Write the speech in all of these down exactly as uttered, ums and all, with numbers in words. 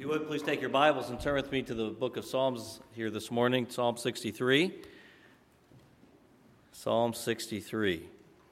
you would, please take your Bibles and turn with me to the book of Psalms here this morning, Psalm sixty-three. Psalm sixty-three.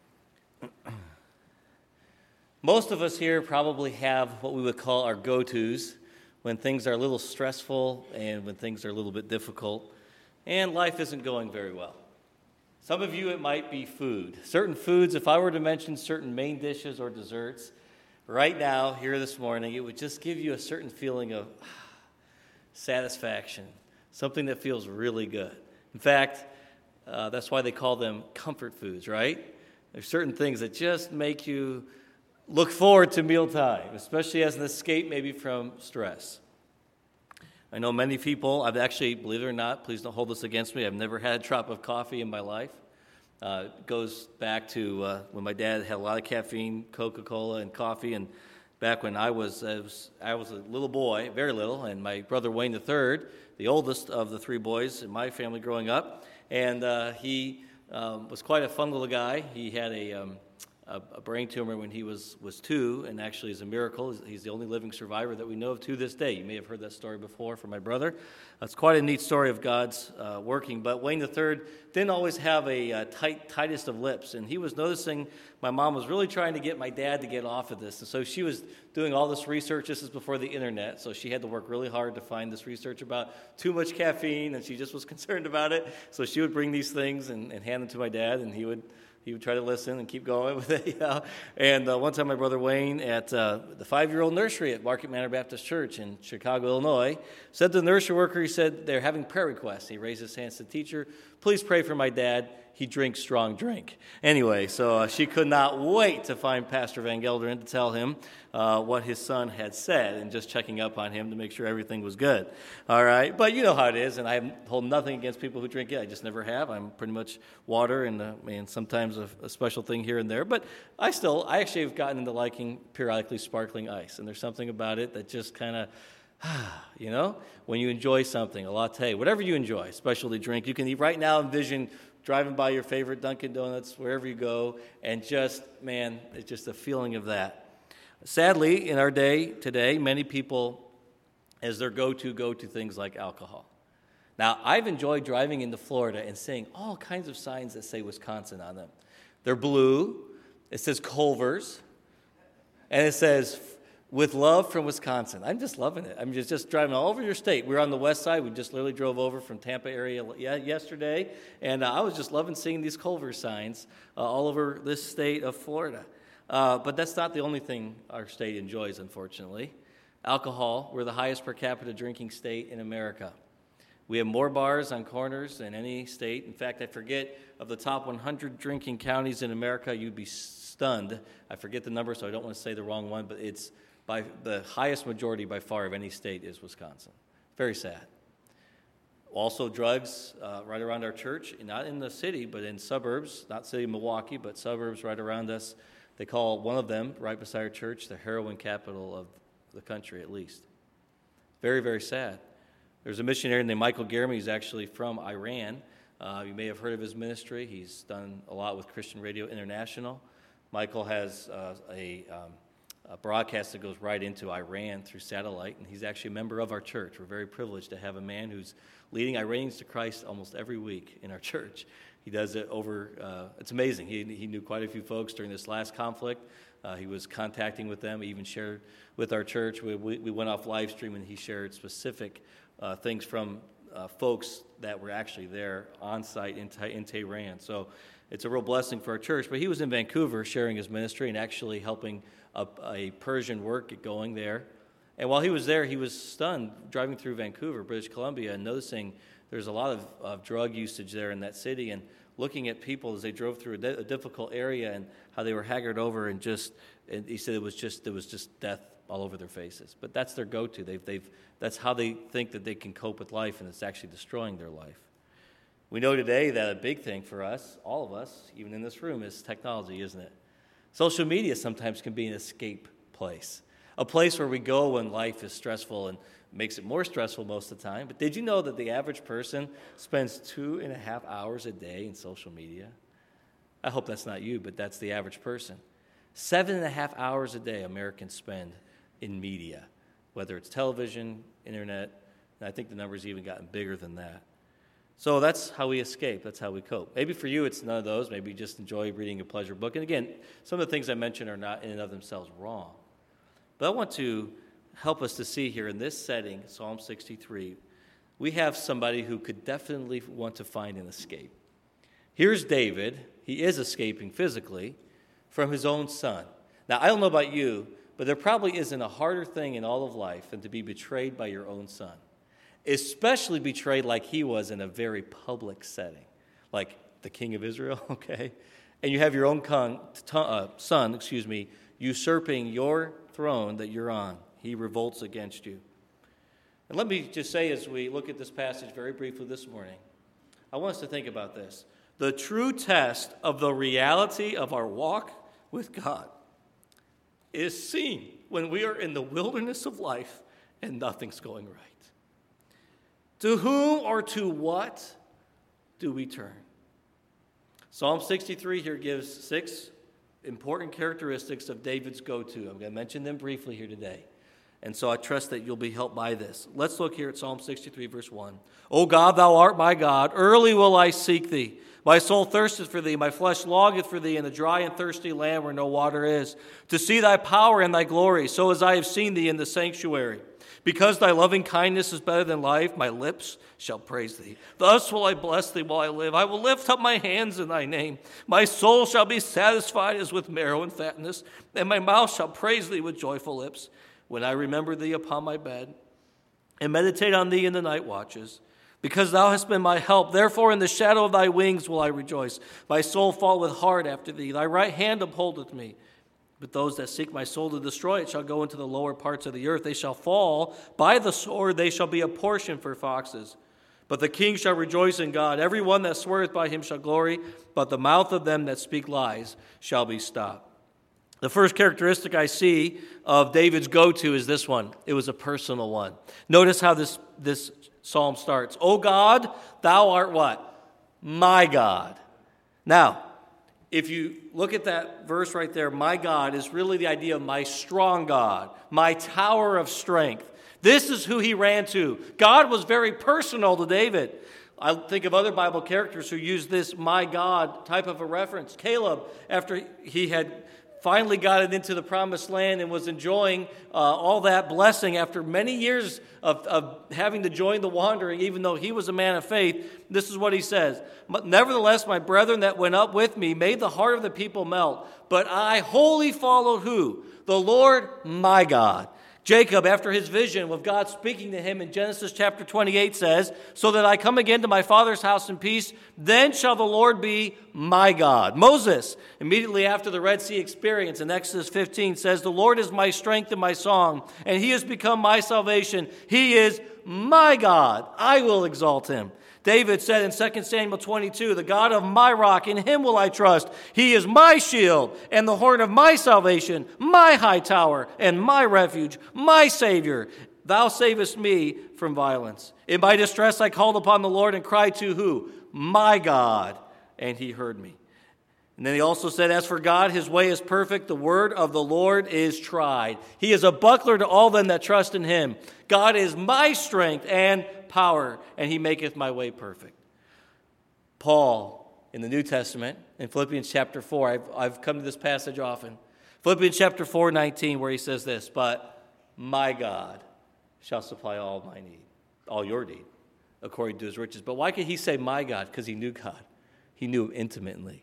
Most of us here probably have what we would call our go-tos when things are a little stressful and when things are a little bit difficult and life isn't going very well. Some of you, it might be food. Certain foods, if I were to mention certain main dishes or desserts, right now, here this morning, it would just give you a certain feeling of satisfaction, something that feels really good. In fact, uh, that's why they call them comfort foods, right? There's certain things that just make you look forward to mealtime, especially as an escape maybe from stress. I know many people, I've actually, believe it or not, please don't hold this against me, I've never had a drop of coffee in my life. Uh, it goes back to uh, when my dad had a lot of caffeine, Coca-Cola, and coffee, and back when I was, I was I was a little boy, very little, and my brother Wayne the third, the oldest of the three boys in my family growing up, and uh, he um, was quite a fun little guy. He had a, um, a, a brain tumor when he was, was two, and actually is a miracle. He's the only living survivor that we know of to this day. You may have heard that story before from my brother. It's quite a neat story of God's uh, working. But Wayne the third didn't always have a uh, tight, tightest of lips, and he was noticing my mom was really trying to get my dad to get off of this. And so she was doing all this research. This is before the internet, so she had to work really hard to find this research about too much caffeine, and she just was concerned about it. So she would bring these things and, and hand them to my dad, and he would He would try to listen and keep going with it. You know? And uh, one time my brother Wayne at uh, the five-year-old nursery at Market Manor Baptist Church in Chicago, Illinois, said to the nursery worker, he said, they're having prayer requests. He raised his hands to the teacher, please pray for my dad. He drinks strong drink. Anyway, so uh, she could not wait to find Pastor Van Gelderen to tell him uh, what his son had said and just checking up on him to make sure everything was good. All right, but you know how it is, and I hold nothing against people who drink it. I just never have. I'm pretty much water and, uh, and sometimes a, a special thing here and there. But I still, I actually have gotten into liking periodically sparkling ice, and there's something about it that just kind of, you know, when you enjoy something, a latte, whatever you enjoy, specialty drink, you can right now envision driving by your favorite Dunkin' Donuts, wherever you go, and just, man, it's just a feeling of that. Sadly, in our day today, many people, as their go-to, go to things like alcohol. Now, I've enjoyed driving into Florida and seeing all kinds of signs that say Wisconsin on them. They're blue, it says Culver's, and it says, with love from Wisconsin. I'm just loving it. I'm just, just driving all over your state. We were on the west side. We just literally drove over from Tampa area yesterday, and uh, I was just loving seeing these Culver signs uh, all over this state of Florida. Uh, but that's not the only thing our state enjoys, unfortunately. Alcohol, we're the highest per capita drinking state in America. We have more bars on corners than any state. In fact, I forget, of the top one hundred drinking counties in America, you'd be stunned. I forget the number, so I don't want to say the wrong one, but it's by the highest majority by far of any state is Wisconsin. Very sad. Also drugs uh, right around our church, not in the city, but in suburbs, not city of Milwaukee, but suburbs right around us. They call one of them, right beside our church, the heroin capital of the country, at least. Very, very sad. There's a missionary named Michael Garamy. He's actually from Iran. Uh, you may have heard of his ministry. He's done a lot with Christian Radio International. Michael has uh, a... Um, a broadcast that goes right into Iran through satellite, and he's actually a member of our church. We're very privileged to have a man who's leading Iranians to Christ almost every week in our church. He does it over, uh, it's amazing. He, he knew quite a few folks during this last conflict. Uh, he was contacting with them. He even shared with our church. We, we, we went off live stream, and he shared specific uh, things from uh, folks that were actually there on site in, in Tehran. So it's a real blessing for our church. But he was in Vancouver sharing his ministry and actually helping a, a Persian work get going there. And while he was there, he was stunned driving through Vancouver, British Columbia, and noticing there's a lot of, of drug usage there in that city, and looking at people as they drove through a, di- a difficult area and how they were haggard over, and just, and he said it was just, it was just death all over their faces. But that's their go-to. They've, they've, that's how they think that they can cope with life, and it's actually destroying their life. We know today that a big thing for us, all of us, even in this room, is technology, isn't it? Social media sometimes can be an escape place, a place where we go when life is stressful and makes it more stressful most of the time. But did you know that the average person spends two and a half hours a day in social media? I hope that's not you, but that's the average person. Seven and a half hours a day Americans spend in media, whether it's television, internet, and I think the number's even gotten bigger than that. So that's how we escape. That's how we cope. Maybe for you it's none of those. Maybe you just enjoy reading a pleasure book. And again, some of the things I mentioned are not in and of themselves wrong. But I want to help us to see here in this setting, Psalm sixty-three, we have somebody who could definitely want to find an escape. Here's David. He is escaping physically from his own son. Now, I don't know about you, but there probably isn't a harder thing in all of life than to be betrayed by your own son, especially betrayed like he was in a very public setting, like the king of Israel, okay? And you have your own con, t- uh, son, excuse me, usurping your throne that you're on. He revolts against you. And let me just say, as we look at this passage very briefly this morning, I want us to think about this. The true test of the reality of our walk with God is seen when we are in the wilderness of life and nothing's going right. To whom or to what do we turn? Psalm sixty-three here gives six important characteristics of David's go-to. I'm going to mention them briefly here today. And so I trust that you'll be helped by this. Let's look here at Psalm sixty-three, verse one. O God, thou art my God. Early will I seek thee. My soul thirsteth for thee. My flesh longeth for thee in a dry and thirsty land where no water is, to see thy power and thy glory, so as I have seen thee in the sanctuary. Because thy loving kindness is better than life, my lips shall praise thee. Thus will I bless thee while I live. I will lift up my hands in thy name. My soul shall be satisfied as with marrow and fatness, and my mouth shall praise thee with joyful lips. When I remember thee upon my bed, and meditate on thee in the night watches, because thou hast been my help, therefore in the shadow of thy wings will I rejoice. My soul falleth hard after thee. Thy right hand upholdeth me. But those that seek my soul to destroy it shall go into the lower parts of the earth. They shall fall by the sword. They shall be a portion for foxes. But the king shall rejoice in God. Every one that sweareth by him shall glory. But the mouth of them that speak lies shall be stopped. The first characteristic I see of David's go-to is this one. It was a personal one. Notice how this, this psalm starts. O God, thou art what? My God. Now, if you look at that verse right there, my God is really the idea of my strong God, my tower of strength. This is who he ran to. God was very personal to David. I think of other Bible characters who use this my God type of a reference. Caleb, after he had finally got it into the promised land and was enjoying uh, all that blessing after many years of, of having to join the wandering, even though he was a man of faith, this is what he says. Nevertheless, my brethren that went up with me made the heart of the people melt, but I wholly followed who? The Lord my God. Jacob, after his vision of God speaking to him in Genesis chapter twenty-eight, says, so that I come again to my father's house in peace, then shall the Lord be my God. Moses, immediately after the Red Sea experience in Exodus fifteen, says, the Lord is my strength and my song, and he has become my salvation. He is my God. I will exalt him. David said in Second Samuel twenty-two, the God of my rock, in him will I trust. He is my shield and the horn of my salvation, my high tower and my refuge, my Savior. Thou savest me from violence. In my distress I called upon the Lord and cried to who? My God, and he heard me. And then he also said, as for God, his way is perfect. The word of the Lord is tried. He is a buckler to all them that trust in him. God is my strength and power, and he maketh my way perfect. Paul, in the New Testament, in Philippians chapter four, I've, I've come to this passage often. Philippians chapter four, nineteen, where he says this, but my God shall supply all my need, all your need, according to his riches. But why could he say my God? Because he knew God. He knew him intimately.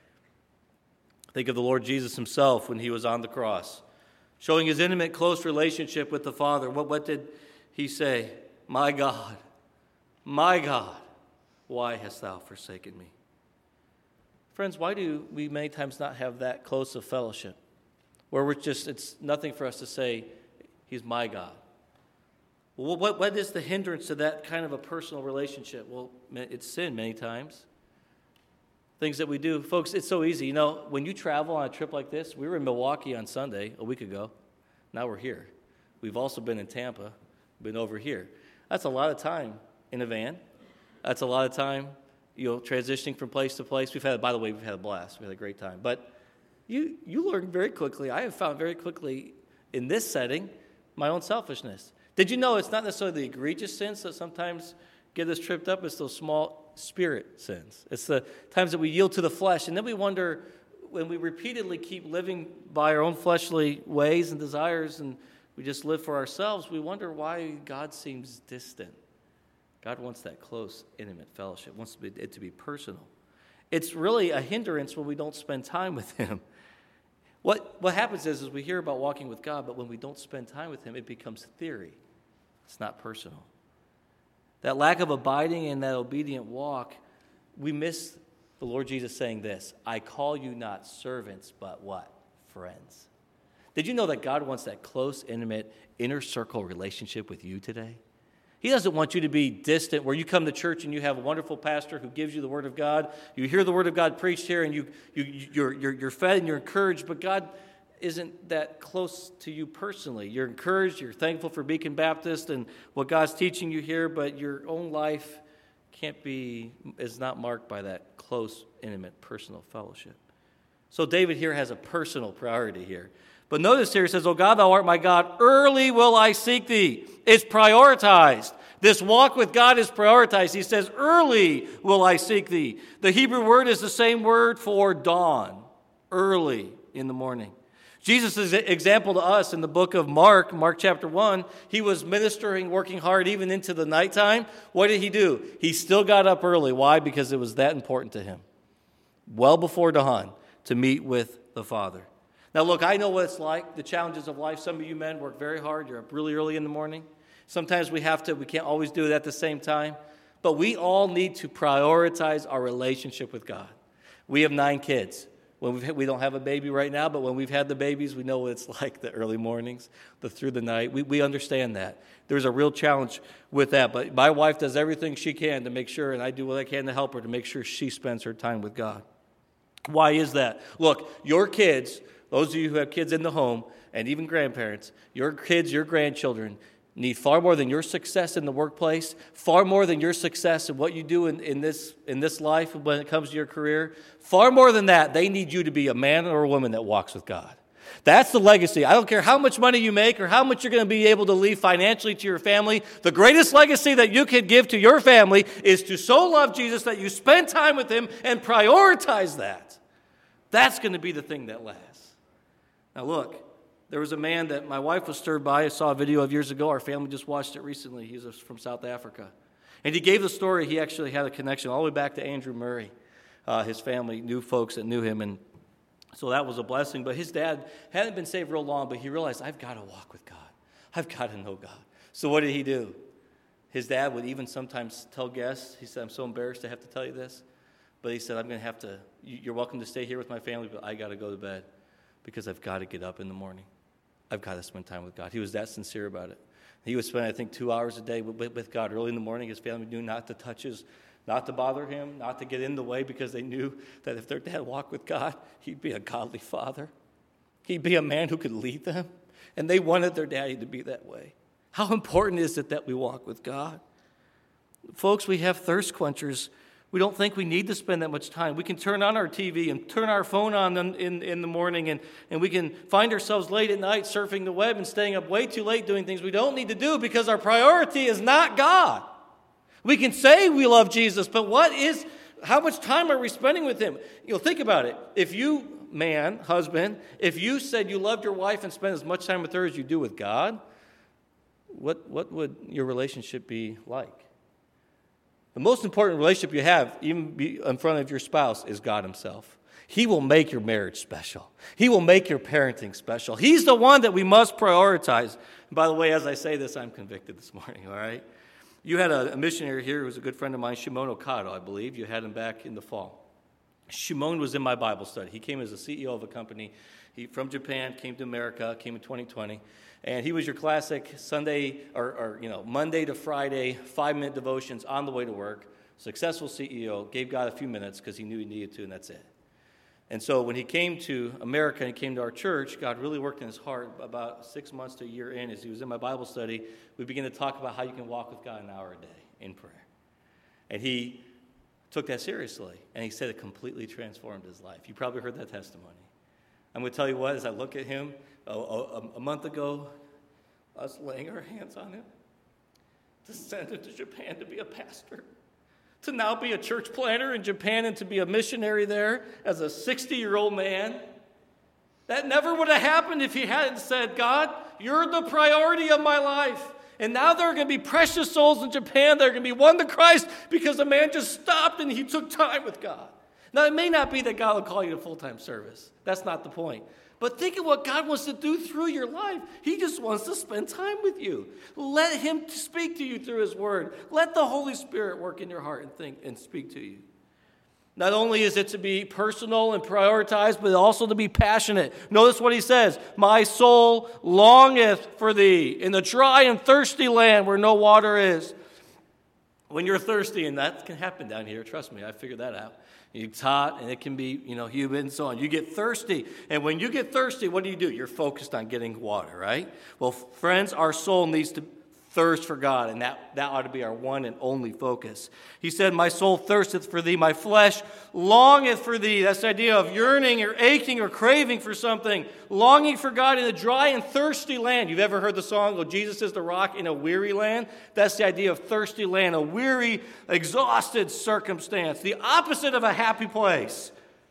Think of the Lord Jesus himself when he was on the cross, showing his intimate, close relationship with the Father. What, what did he say? My God, my God, why hast thou forsaken me? Friends, why do we many times not have that close of fellowship, where we're just, it's nothing for us to say, he's my God? Well, what, what is the hindrance to that kind of a personal relationship? Well, it's sin many times. Things that we do. Folks, it's so easy. You know, when you travel on a trip like this, we were in Milwaukee on Sunday, a week ago. Now we're here. We've also been in Tampa, been over here. That's a lot of time in a van. That's a lot of time, you know, transitioning from place to place. We've had, by the way, we've had a blast. We had a great time. But you, you learn very quickly, I have found very quickly in this setting, my own selfishness. Did you know it's not necessarily the egregious sins that sometimes get us tripped up? It's those small spirit sins. It's the times that we yield to the flesh, and then we wonder, when we repeatedly keep living by our own fleshly ways and desires, and we just live for ourselves, we wonder why God seems distant. God wants that close, intimate fellowship, wants it to be personal. It's really a hindrance when we don't spend time with him. What, what happens is, is we hear about walking with God, but when we don't spend time with him, it becomes theory. It's not personal. That lack of abiding in that obedient walk, we miss the Lord Jesus saying this, I call you not servants, but what? Friends. Did you know that God wants that close, intimate, inner circle relationship with you today? He doesn't want you to be distant, where you come to church and you have a wonderful pastor who gives you the Word of God. You hear the Word of God preached here, and you, you, you're, you're, you're fed and you're encouraged, but God isn't that close to you personally. You're encouraged, you're thankful for Beacon Baptist and what God's teaching you here, but your own life can't be, is not marked by that close, intimate, personal fellowship. So David here has a personal priority here. But notice here, he says, O God, thou art my God, early will I seek thee. It's prioritized. This walk with God is prioritized. He says, early will I seek thee. The Hebrew word is the same word for dawn, early in the morning. Jesus' example to us in the book of Mark, Mark chapter one, he was ministering, working hard even into the nighttime. What did he do? He still got up early. Why? Because it was that important to him. Well before dawn to meet with the Father. Now look, I know what it's like, the challenges of life. Some of you men work very hard. You're up really early in the morning. Sometimes we have to, we can't always do it at the same time. But we all need to prioritize our relationship with God. We have nine kids. When we've, we don't have a baby right now, but when we've had the babies, we know what it's like, the early mornings, the through the night. We, we understand that. There's a real challenge with that. But my wife does everything she can to make sure, and I do what I can to help her to make sure she spends her time with God. Why is that? Look, your kids, those of you who have kids in the home, and even grandparents, your kids, your grandchildren, need far more than your success in the workplace, far more than your success in what you do in, in this in this life when it comes to your career. Far more than that, they need you to be a man or a woman that walks with God. That's the legacy. I don't care how much money you make or how much you're going to be able to leave financially to your family. The greatest legacy that you can give to your family is to so love Jesus that you spend time with him and prioritize that. That's going to be the thing that lasts. Now look, there was a man that my wife was stirred by. I saw a video of years ago. Our family just watched it recently. He's from South Africa. And he gave the story. He actually had a connection all the way back to Andrew Murray. Uh, his family knew folks that knew him, and so that was a blessing. But his dad hadn't been saved real long, but he realized, I've got to walk with God. I've got to know God. So what did he do? His dad would even sometimes tell guests, he said, I'm so embarrassed to have to tell you this, but he said, I'm going to have to, you're welcome to stay here with my family, but I got to go to bed because I've got to get up in the morning. I've got to spend time with God. He was that sincere about it. He would spend, I think, two hours a day with, with God. Early in the morning, his family knew not to touch his, not to bother him, not to get in the way, because they knew that if their dad walked with God, he'd be a godly father. He'd be a man who could lead them. And they wanted their daddy to be that way. How important is it that we walk with God? Folks, we have thirst quenchers. We don't think we need to spend that much time. We can turn on our T V and turn our phone on in, in, in the morning, and, and we can find ourselves late at night surfing the web and staying up way too late doing things we don't need to do because our priority is not God. We can say we love Jesus, but what is, how much time are we spending with him? You know, think about it. If you, man, husband, if you said you loved your wife and spent as much time with her as you do with God, what, what would your relationship be like? The most important relationship you have, even in front of your spouse, is God himself. He will make your marriage special. He will make your parenting special. He's the one that we must prioritize. And by the way, as I say this, I'm convicted this morning, all right? You had a, a missionary here who was a good friend of mine, Shimon Okado, I believe. You had him back in the fall. Shimon was in my Bible study. He came as a C E O of a company. He from Japan, came to America, came in twenty twenty. And he was your classic Sunday, or, or you know, Monday to Friday, five-minute devotions on the way to work. Successful C E O, gave God a few minutes because he knew he needed to, and that's it. And so when he came to America and he came to our church, God really worked in his heart. About six months to a year in, as he was in my Bible study, we began to talk about how you can walk with God an hour a day in prayer. And he took that seriously, and he said it completely transformed his life. You probably heard that testimony. I'm going to tell you what, as I look at him, a, a, a month ago, us laying our hands on him, to send him to Japan to be a pastor, to now be a church planter in Japan and to be a missionary there as a sixty-year-old man. That never would have happened if he hadn't said, God, you're the priority of my life. And now there are going to be precious souls in Japan that are going to be won to Christ because a man just stopped and he took time with God. Now, it may not be that God will call you to full-time service. That's not the point. But think of what God wants to do through your life. He just wants to spend time with you. Let him speak to you through his word. Let the Holy Spirit work in your heart and think and speak to you. Not only is it to be personal and prioritized, but also to be passionate. Notice what he says. My soul longeth for thee in the dry and thirsty land where no water is. When you're thirsty, and that can happen down here, trust me, I figured that out. It's hot, and it can be, you know, humid and so on. You get thirsty, and when you get thirsty, what do you do? You're focused on getting water, right? Well, friends, our soul needs to thirst for God, and that, that ought to be our one and only focus. He said, my soul thirsteth for thee, my flesh longeth for thee. That's the idea of yearning or aching or craving for something, longing for God in a dry and thirsty land. You've ever heard the song, oh, Jesus is the rock in a weary land? That's the idea of thirsty land, a weary, exhausted circumstance, the opposite of a happy place.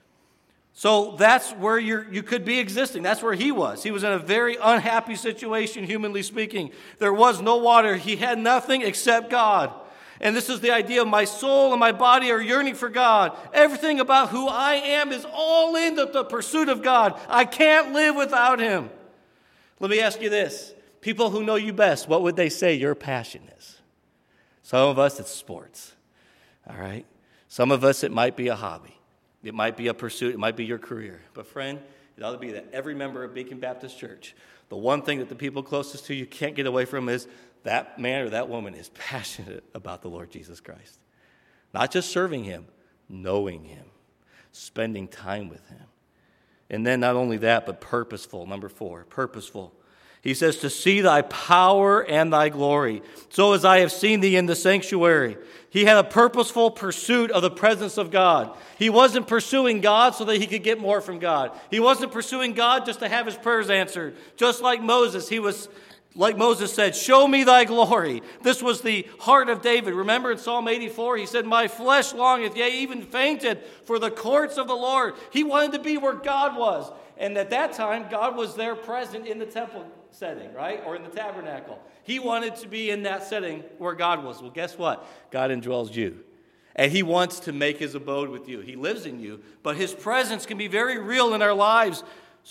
So that's where you're, you could be existing. That's where he was. He was in a very unhappy situation, humanly speaking. There was no water. He had nothing except God. And this is the idea of my soul and my body are yearning for God. Everything about who I am is all in the, the pursuit of God. I can't live without him. Let me ask you this. People who know you best, what would they say your passion is? Some of us, it's sports. All right? Some of us, it might be a hobby. It might be a pursuit. It might be your career. But friend, it ought to be that every member of Beacon Baptist Church, the one thing that the people closest to you can't get away from is that man or that woman is passionate about the Lord Jesus Christ. Not just serving him, knowing him, spending time with him. And then not only that, but purposeful. Number four, purposeful. He says, to see thy power and thy glory, so as I have seen thee in the sanctuary. He had a purposeful pursuit of the presence of God. He wasn't pursuing God so that he could get more from God. He wasn't pursuing God just to have his prayers answered. Just like Moses, he was, like Moses said, show me thy glory. This was the heart of David. Remember in Psalm eighty-four, he said, my flesh longeth, yea, even fainted for the courts of the Lord. He wanted to be where God was. And at that time, God was there present in the temple setting, right? Or in the tabernacle. He wanted to be in that setting where God was. Well, guess what? God indwells you. And he wants to make his abode with you. He lives in you. But his presence can be very real in our lives.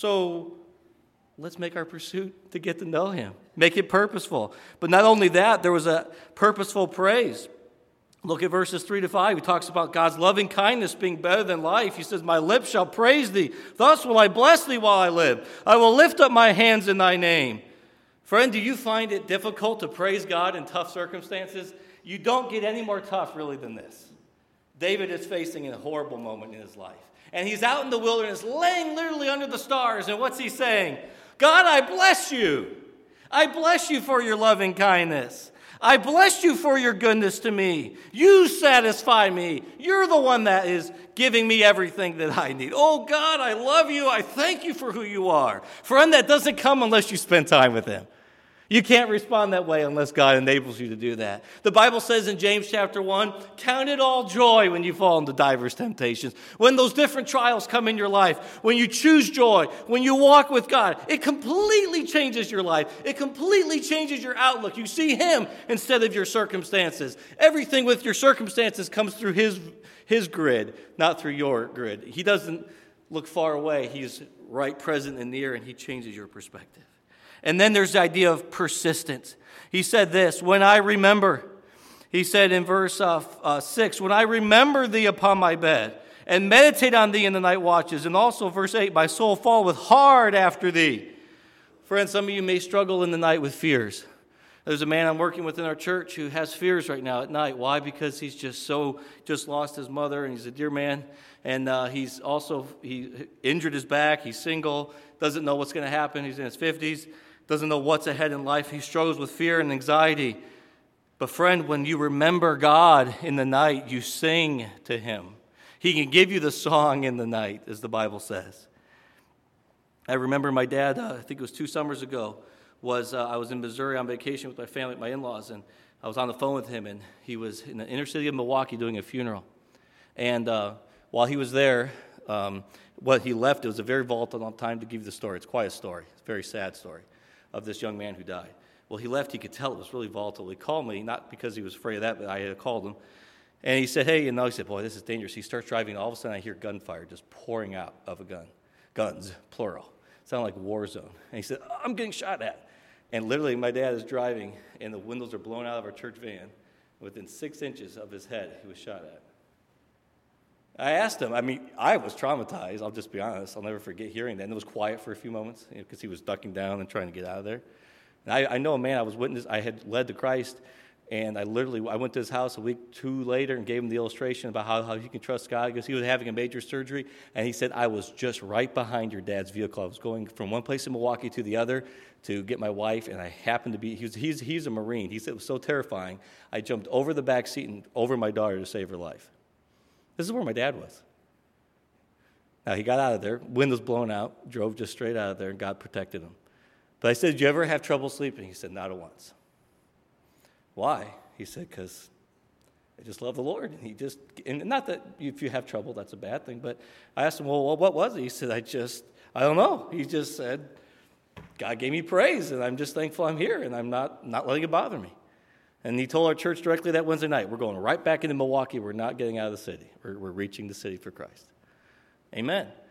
So let's make our pursuit to get to know him. Make it purposeful. But not only that, there was a purposeful praise. Look at verses three to five. He talks about God's loving kindness being better than life. He says, my lips shall praise thee. Thus will I bless thee while I live. I will lift up my hands in thy name. Friend, do you find it difficult to praise God in tough circumstances? You don't get any more tough, really, than this. David is facing a horrible moment in his life. And he's out in the wilderness, laying literally under the stars. And what's he saying? God, I bless you. I bless you for your loving kindness. I bless you for your goodness to me. You satisfy me. You're the one that is giving me everything that I need. Oh, God, I love you. I thank you for who you are. Friend, that doesn't come unless you spend time with him. You can't respond that way unless God enables you to do that. The Bible says in James chapter one, count it all joy when you fall into diverse temptations. When those different trials come in your life, when you choose joy, when you walk with God, it completely changes your life. It completely changes your outlook. You see him instead of your circumstances. Everything with your circumstances comes through his, his grid, not through your grid. He doesn't look far away. He's right present and near, and he changes your perspective. And then there's the idea of persistence. He said this, when I remember, he said in verse uh, uh, six, when I remember thee upon my bed and meditate on thee in the night watches. And also verse eight, my soul falleth hard after thee. Friends, some of you may struggle in the night with fears. There's a man I'm working with in our church who has fears right now at night. Why? Because he's just so, just lost his mother, and he's a dear man. And uh, he's also, he injured his back. He's single, doesn't know what's going to happen. He's in his fifties. Doesn't know what's ahead in life. He struggles with fear and anxiety. But friend, when you remember God in the night, you sing to him. He can give you the song in the night, as the Bible says. I remember my dad, uh, I think it was two summers ago, was uh, I was in Missouri on vacation with my family, my in-laws, and I was on the phone with him, and he was in the inner city of Milwaukee doing a funeral. And uh, while he was there, um, what he left, it was a very volatile time to give you the story. It's quite a story. It's a very sad story of this young man who died. Well, he left. He could tell it was really volatile. He called me, not because he was afraid of that, but I had called him. And he said, hey, you know, he said, boy, this is dangerous. He starts driving, and all of a sudden I hear gunfire just pouring out of a gun. Guns, plural. Sounded like a war zone. And he said, oh, I'm getting shot at. And literally, my dad is driving, and the windows are blown out of our church van. Within six inches of his head, he was shot at. I asked him, I mean, I was traumatized, I'll just be honest. I'll never forget hearing that. And it was quiet for a few moments, because you know, he was ducking down and trying to get out of there. And I, I know a man I was witness, I had led to Christ, and I literally, I went to his house a week, two later, and gave him the illustration about how, how he can trust God, because he was having a major surgery, and he said, I was just right behind your dad's vehicle. I was going from one place in Milwaukee to the other to get my wife, and I happened to be, he was, he's, he's a Marine. He said it was so terrifying, I jumped over the back seat and over my daughter to save her life. This is where my dad was. Now, he got out of there, windows blown out, drove just straight out of there, and God protected him. But I said, did you ever have trouble sleeping? He said, not a once. Why? He said, because I just love the Lord. And he just, and not that if you have trouble, that's a bad thing, but I asked him, well, what was it? He said, I just, I don't know. He just said, God gave me praise, and I'm just thankful I'm here, and I'm not, not letting it bother me. And he told our church directly that Wednesday night, we're going right back into Milwaukee. We're not getting out of the city. We're, we're reaching the city for Christ. Amen.